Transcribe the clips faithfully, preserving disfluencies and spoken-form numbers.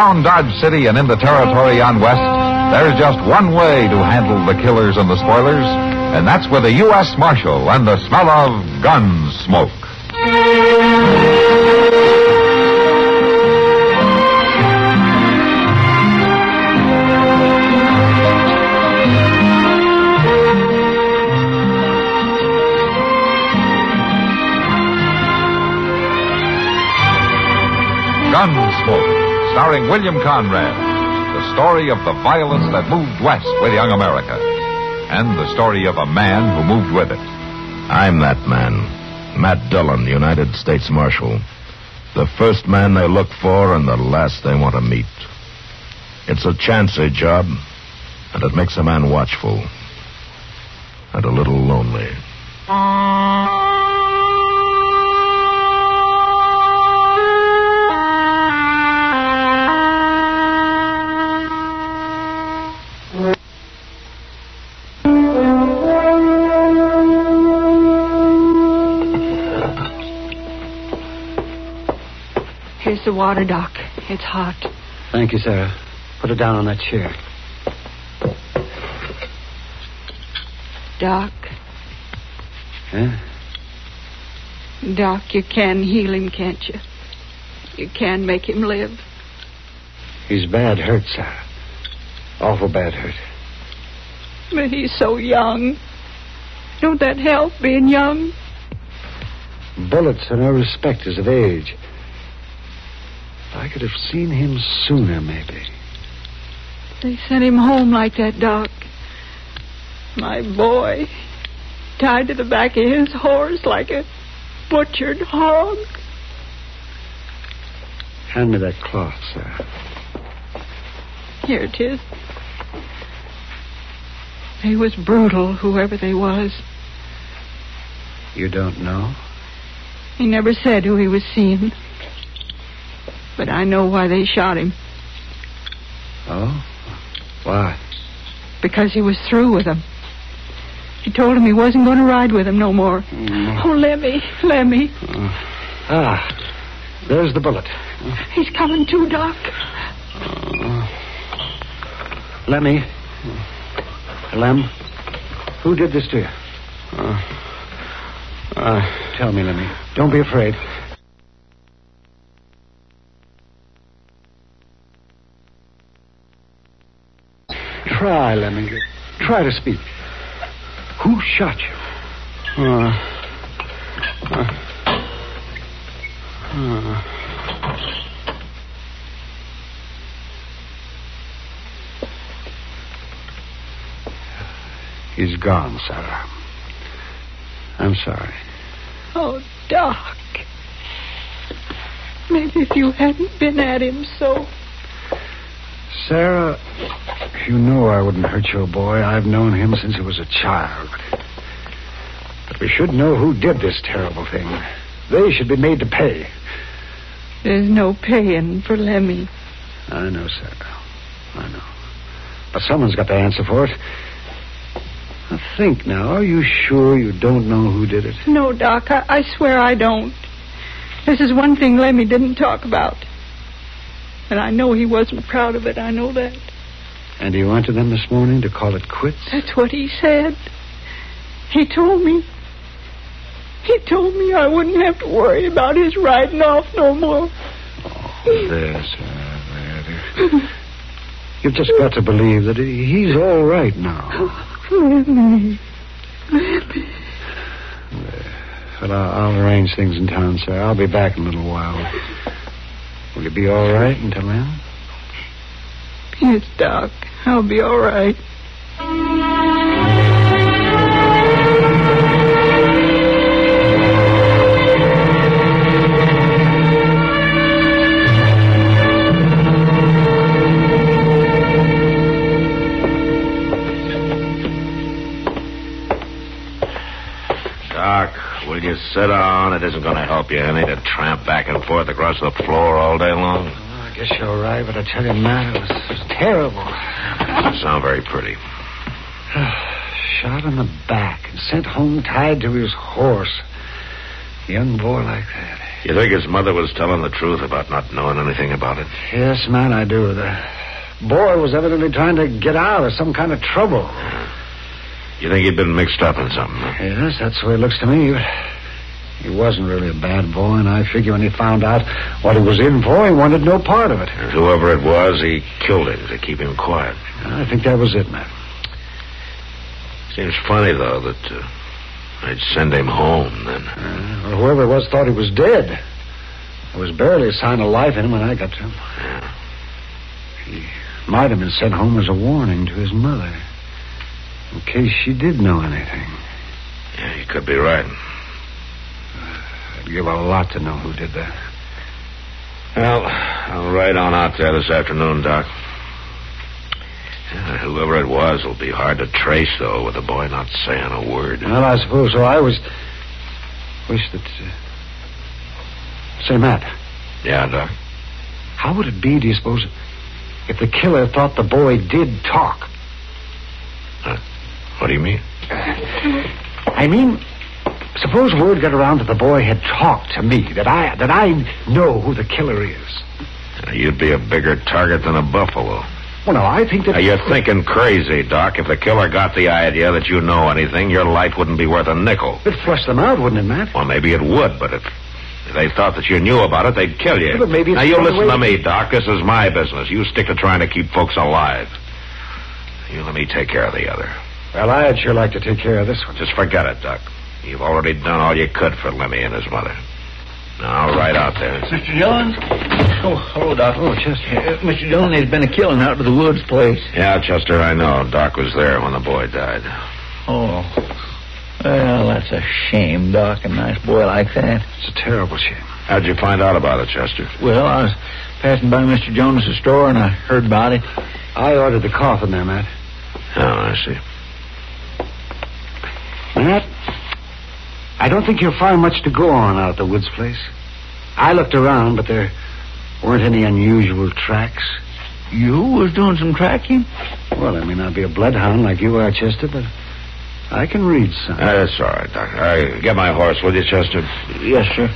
Around Dodge City and in the territory on West, there's just one way to handle the killers and the spoilers, and that's with a U S Marshal and the smell of gun smoke. Gunsmoke, starring William Conrad. The story of the violence that moved west with young America. And the story of a man who moved with it. I'm that man. Matt Dillon, United States Marshal. The first man they look for and the last they want to meet. It's a chancy job, and it makes a man watchful. And a little lonely. Here's the water, Doc. It's hot. Thank you, Sarah. Put it down on that chair. Doc. Huh? Doc, you can heal him, can't you? You can make him live. He's bad hurt, Sarah. Awful bad hurt. But he's so young. Don't that help, being young? Bullets are no respecters of age. I could have seen him sooner, maybe. They sent him home like that, Doc. My boy. Tied to the back of his horse like a butchered hog. Hand me that cloth, sir. Here it is. They was brutal, whoever they was. You don't know? He never said who he was seeing. But I know why they shot him. Oh? Why? Because he was through with them. He told him he wasn't going to ride with him no more. Mm. Oh, let me, let me. Uh, ah, there's the bullet. He's coming too, Doc. Uh, Lemmy. Lem, who did this to you? Uh, uh, Tell me, Lemmy. Don't be afraid. Try, Lemmy. Try to speak. Who shot you? Uh, uh, uh. He's gone, Sarah. I'm sorry. Oh, Doc. Maybe if you hadn't been at him so... Sarah, you know I wouldn't hurt your boy. I've known him since he was a child. But we should know who did this terrible thing. They should be made to pay. There's no paying for Lemmy. I know, Sarah. I know. But someone's got to answer for it. Now think now. Are you sure you don't know who did it? No, Doc. I, I swear I don't. This is one thing Lemmy didn't talk about. And I know he wasn't proud of it. I know that. And he went to them this morning to call it quits? That's what he said. He told me. He told me I wouldn't have to worry about his riding off no more. Oh, there, sir. There, there. You've just got to believe that he's all right now. Lemmy. Lemmy. Well, I'll, I'll arrange things in town, sir. I'll be back in a little while. Will you be all right until then? Yes, Doc. I'll be all right. Doc, will you sit down? It isn't going to help you any to tramp back and forth across the floor all day long. Well, I guess you're right, but I tell you, Matt, it was, it was terrible. Doesn't sound very pretty. Shot in the back and sent home tied to his horse. A young boy like that. You think his mother was telling the truth about not knowing anything about it? Yes, man, I do. The boy was evidently trying to get out of some kind of trouble. Yeah. You think he'd been mixed up in something? Huh? Yes, that's the way it looks to me. But he wasn't really a bad boy, and I figure when he found out what he was in for, he wanted no part of it. And whoever it was, he killed him to keep him quiet. I think that was it, man. Seems funny, though, that uh, I'd send him home then. Uh, well, whoever it was thought he was dead. There was barely a sign of life in him when I got to him. Yeah. He might have been sent home as a warning to his mother, in case she did know anything. Yeah, you could be right. I'd give a lot to know who did that. Well, I'll ride on out there this afternoon, Doc. Yeah, whoever it was will be hard to trace, though, with the boy not saying a word. Well, I suppose so. I was... wish that... Uh... Say, Matt. Yeah, Doc? How would it be, do you suppose, if the killer thought the boy did talk? Huh? What do you mean? I mean, suppose word got around that the boy had talked to me, that I that I know who the killer is. Uh, you'd be a bigger target than a buffalo. Well, no, I think that... Uh, you're thinking crazy, Doc. If the killer got the idea that you know anything, your life wouldn't be worth a nickel. It'd flush them out, wouldn't it, Matt? Well, maybe it would, but if... If they thought that you knew about it, they'd kill you. Yeah, but maybe it's now, you listen way... to me, Doc. This is my business. You stick to trying to keep folks alive. You let me take care of the other. Well, I'd sure like to take care of this one. Just forget it, Doc. You've already done all you could for Lemmy and his mother. Now, right out there. Mister Jones? Oh, hello, Doc. Oh, Chester. Uh, Mister Jones, there's been a killing out to the woods place. Yeah, Chester, I know. Doc was there when the boy died. Oh. Well, that's a shame, Doc. A nice boy like that. It's a terrible shame. How'd you find out about it, Chester? Well, I was passing by Mister Jones' store, and I heard about it. I ordered the coffin there, Matt. Oh, I see. Matt, I don't think you'll find much to go on out at the woods place. I looked around, but there weren't any unusual tracks. You was doing some tracking? Well, I may not be a bloodhound like you are, Chester, but I can read some. Uh, that's all right, Doc. All right, get my horse, will you, Chester? Yes, sir.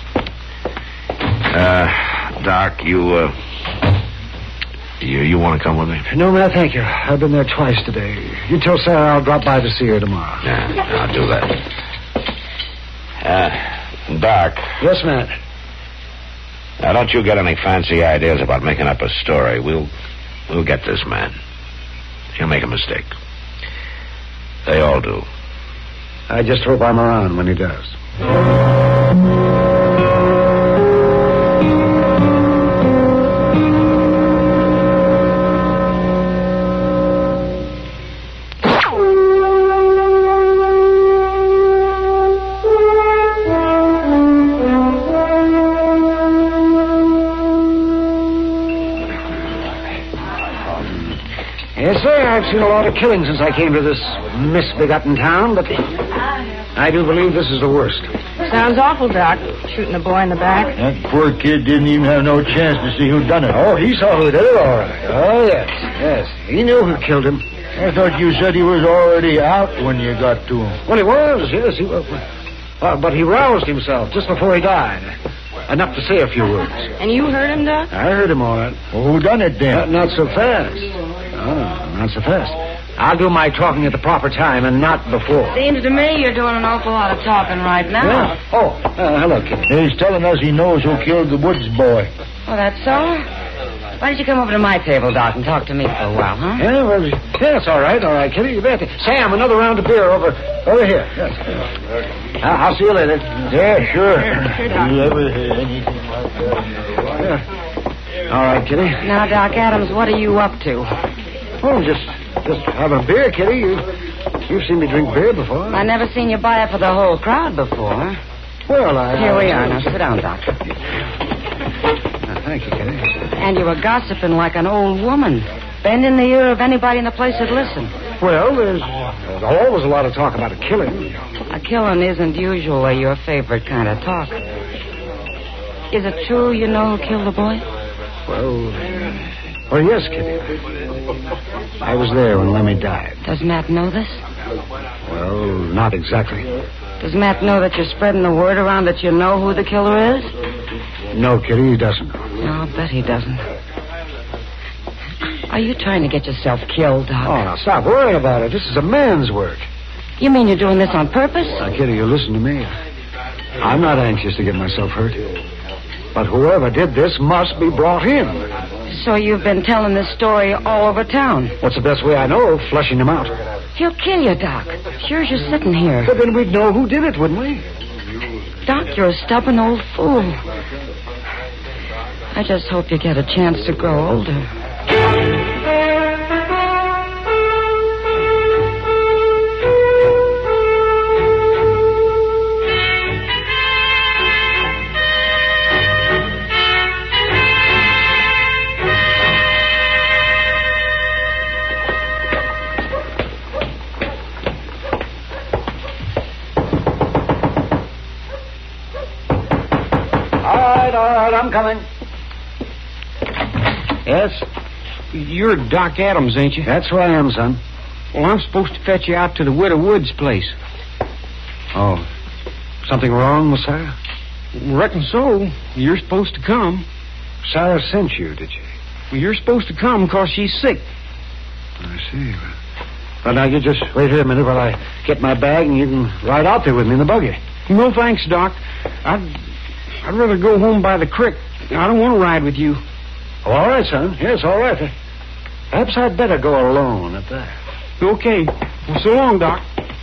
Uh, Doc, you, uh... You, you want to come with me? No, Matt, thank you. I've been there twice today. You tell Sarah I'll drop by to see her tomorrow. Yeah, I'll do that. Uh, Doc. Yes, Matt. Now, don't you get any fancy ideas about making up a story. We'll, we'll get this man. He'll make a mistake. They all do. I just hope I'm around when he does. Yes, sir, I've seen a lot of killings since I came to this misbegotten town, but I do believe this is the worst. Sounds awful, Doc. Shooting a boy in the back. That poor kid didn't even have no chance to see who done it. Oh, he saw who did it, all right. Oh, yes, yes. He knew who killed him. I thought you said he was already out when you got to him. Well, he was, yes, he was. Uh, but he roused himself just before he died. Enough to say a few words. And you heard him, Doc? I heard him, all right. Well, who done it then? Not, not so fast. Oh, not so fast. I'll do my talking at the proper time and not before. Seems to me you're doing an awful lot of talking right now. Yeah. Oh, uh, hello, kid. He's telling us he knows who killed the Woods boy. Oh, that's so? Why don't you come over to my table, Doc, and talk to me for a while, huh? Yeah, well, yes, all right, all right, Kitty, you bet. Sam, another round of beer over over here. Yes. I'll, I'll see you later. Yeah, sure. Sure, Doc. You ever heard anything like that? Yeah. All right, Kitty. Now, Doc Adams, what are you up to? Oh, just just having a beer, Kitty. You, you've seen me drink beer before. I never seen you buy it for the whole crowd before. Well, I... Here we are. Now, sit down, Doc. Uh, thank you, Kitty. And you were gossiping like an old woman, bending the ear of anybody in the place that listened. Well, there's, there's always a lot of talk about a killing. A killing isn't usually your favorite kind of talk. Is it true you know who killed the boy? Well, well, yes, Kitty. I was there when Lemmy died. Does Matt know this? Well, not exactly. Does Matt know that you're spreading the word around that you know who the killer is? No, Kitty, he doesn't. No, I'll bet he doesn't. Are you trying to get yourself killed, Doc? Oh, now stop worrying about it. This is a man's work. You mean you're doing this on purpose? Now, Kitty, you listen to me. I'm not anxious to get myself hurt. But whoever did this must be brought in. So you've been telling this story all over town? What's the best way I know of flushing them out? He'll kill you, Doc. Sure as you're sitting here. But then we'd know who did it, wouldn't we? Doc, you're a stubborn old fool. I just hope you get a chance to grow older. I'm coming. Yes? You're Doc Adams, ain't you? That's who I am, son. Well, I'm supposed to fetch you out to the Widow Woods place. Oh. Something wrong with Sarah? Reckon so. You're supposed to come. Sarah sent you, did she? Well, you're supposed to come because she's sick. I see. Well, now, you just wait here a minute while I get my bag and you can ride out there with me in the buggy. No, thanks, Doc. I'd... I'd rather go home by the creek. I don't want to ride with you. Oh, all right, son. Yes, all right. Perhaps I'd better go alone at that. Okay. Well, so long, Doc.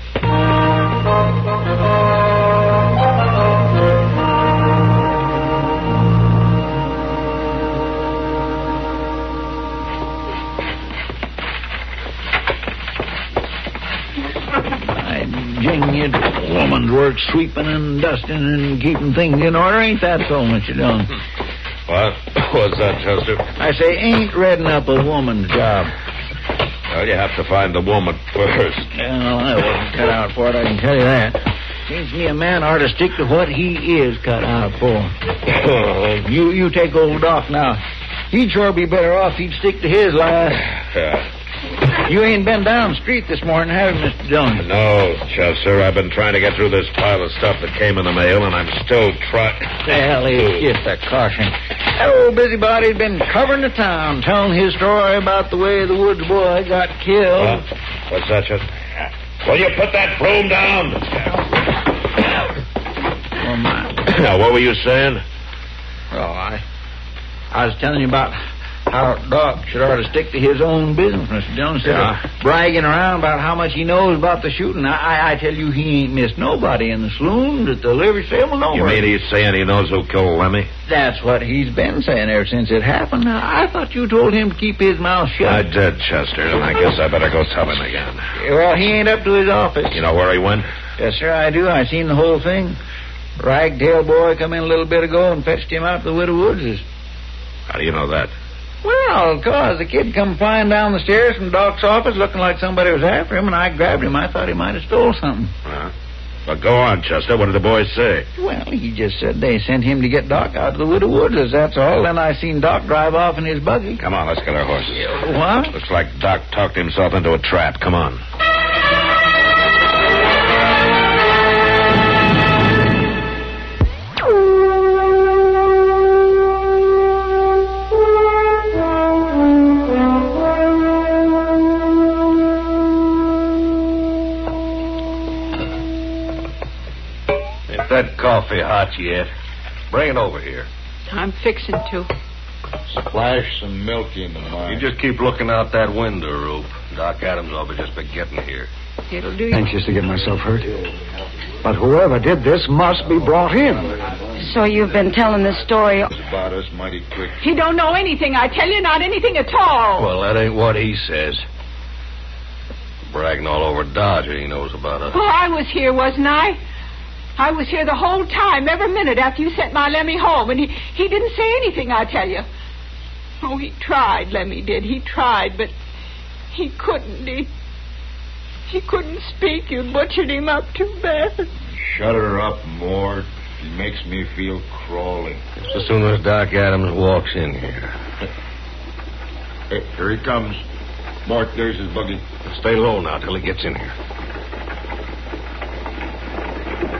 Jing, it's woman's work, sweeping and dusting and keeping things in order. Ain't that so, Mister Dillon? What? What's that, Chester? I say, ain't redding up a woman's job. Well, you have to find the woman first. Well, I wasn't cut out for it, I can tell you that. Seems to me a man ought to stick to what he is cut out for. you you take old Doc now. He'd sure be better off if he'd stick to his line. Yeah. You ain't been down the street this morning, have you, Mister Dillon? No, Chester. I've been trying to get through this pile of stuff that came in the mail, and I'm still trying. Well, it's just a caution. That old busybody's been covering the town, telling his story about the way the woods boy got killed. Uh, what's that, Chester? Will you put that broom down? Oh, my. Now, what were you saying? Oh, I... I was telling you about how Doc should ought to stick to his own business, Mister Dillon, instead Yeah. of bragging around about how much he knows about the shooting. I, I, I tell you, he ain't missed nobody in the saloons, at the livery stable, nowhere. You mean he's saying he knows who killed Lemmy? That's what he's been saying ever since it happened. Now, I thought you told him to keep his mouth shut. I did, Chester, and I guess I better go tell him again. Well, he ain't up to his office. You know where he went? Yes, sir, I do. I seen the whole thing. Ragtail boy come in a little bit ago and fetched him out to the Widow Woods. How do you know that? Well, because the kid come flying down the stairs from Doc's office looking like somebody was after him, and I grabbed him. I thought he might have stole something. Huh? Well, go on, Chester. What did the boys say? Well, he just said they sent him to get Doc out to the Widow Woods, that's all. Then I seen Doc drive off in his buggy. Come on, let's get our horses. What? Looks like Doc talked himself into a trap. Come on. That coffee hot yet? Bring it over here. I'm fixing to. Splash some milk into mine. You just keep looking out that window, Rube. Doc Adams will be just be getting here. It'll do you. Anxious to get myself hurt. But whoever did this must be brought in. So you've been telling this story... It's about us mighty quick. He don't know anything, I tell you, not anything at all. Well, that ain't what he says. Bragging all over Dodge he knows about us. Oh, I was here, wasn't I? I was here the whole time, every minute after you sent my Lemmy home, and he, he didn't say anything, I tell you. Oh, he tried, Lemmy did. He tried, but he couldn't. He, he couldn't speak. You butchered him up too bad. Shut her up, Mort. He makes me feel crawling. Just as soon as Doc Adams walks in here. Hey, here he comes. Mort, there's his buggy. Stay low now till he gets in here.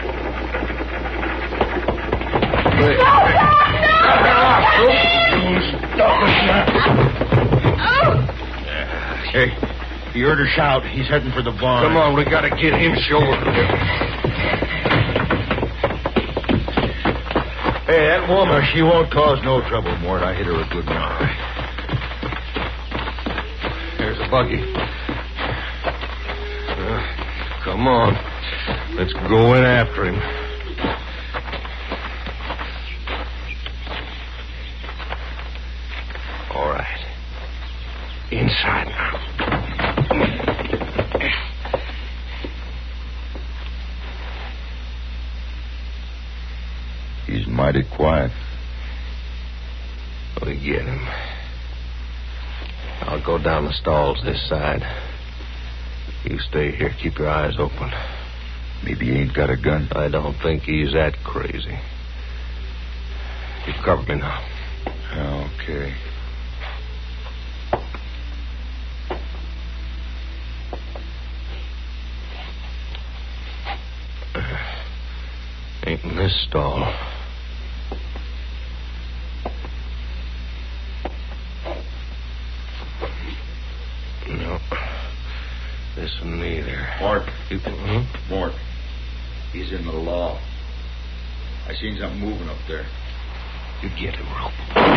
Hey, you heard her shout. He's heading for the barn. Come on, we gotta get him shore. Hey, that woman, she won't cause no trouble, Mort. I hit her a good one. There's a buggy. Uh, come on. Let's go in after him. All right. Inside now. He's mighty quiet. We get him. I'll go down the stalls this side. You stay here. Keep your eyes open. Maybe he ain't got a gun. I don't think he's that crazy. You cover me now. Okay. Ain't in this stall. No. This one neither. Mort. You, huh? Mort. He's in the loft. I seen something moving up there. You get him, Rope.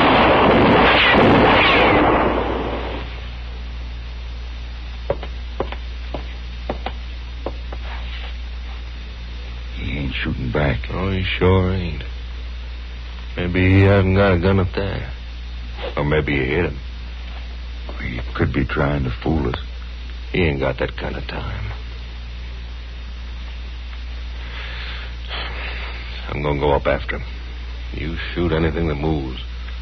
He ain't shooting back. Oh, he sure ain't. Maybe he hasn't got a gun up there. Or maybe you hit him. He could be trying to fool us. He ain't got that kind of time. I'm going to go up after him. You shoot anything that moves.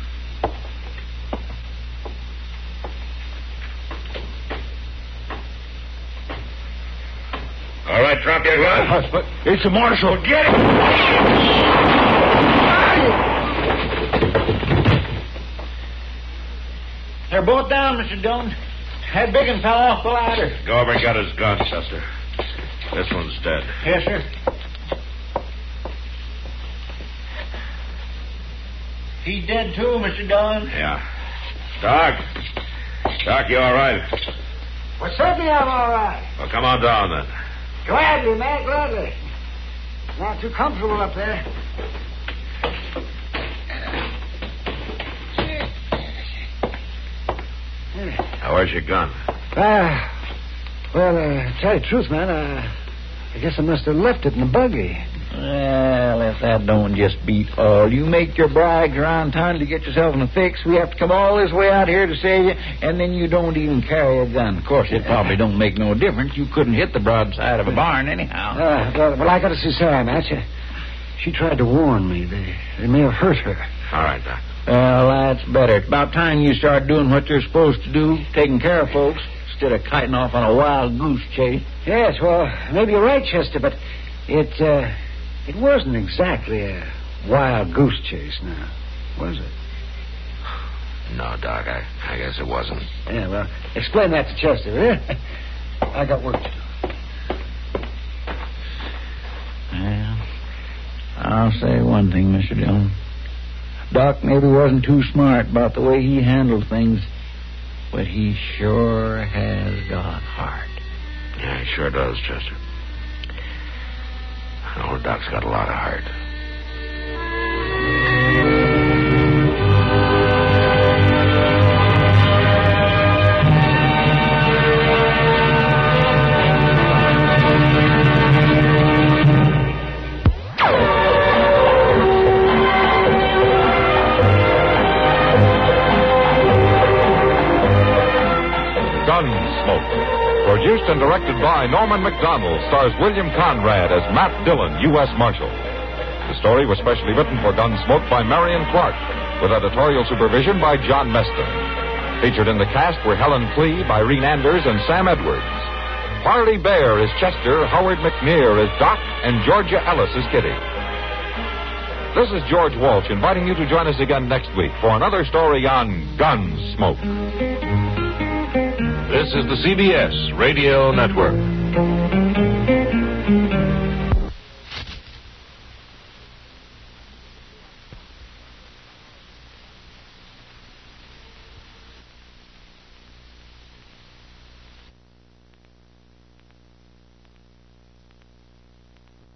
All right, drop your gun. Uh, it's a marshal. Get him! They're both down, Mister Dillon. That big one fell off the ladder. Garber got his gun, Chester. This one's dead. Yes, sir. He's dead too, Mister Dillon. Yeah. Doc. Doc, you all right? Well, certainly I'm all right. Well, come on down, then. Gladly, man, gladly. Not too comfortable up there. Now, where's your gun? Ah, well, uh, tell you the truth, man, uh, I guess I must have left it in the buggy. Well, if that don't just beat all. You make your brags around town to get yourself in a fix. We have to come all this way out here to save you, and then you don't even carry a gun. Of course, it probably don't make no difference. You couldn't hit the broadside of a barn anyhow. Uh, well, well, I got to see Sarah, man. She, she tried to warn me. They, they may have hurt her. All right, Doc. Well, that's better. It's about time you start doing what you're supposed to do, taking care of folks, instead of kiting off on a wild goose chase. Yes, well, maybe you're right, Chester, but it, uh, it wasn't exactly a wild goose chase now, was it? No, Doc, I, I guess it wasn't. Yeah, well, explain that to Chester, will you? I got work to do. Well, I'll say one thing, Mister Dillon. Doc maybe wasn't too smart about the way he handled things, but he sure has got heart. Yeah, he sure does, Chester. Old Doc's got a lot of heart. Gunsmoke. Produced and directed by Norman Macdonald, stars William Conrad as Matt Dillon, U S Marshal. The story was specially written for Gunsmoke by Marion Clark, with editorial supervision by John Meston. Featured in the cast were Helen Klee, Irene Anders, and Sam Edwards. Harley Bear is Chester, Howard McNear is Doc, and Georgia Ellis is Kitty. This is George Walsh inviting you to join us again next week for another story on Gunsmoke. This is the C B S Radio Network.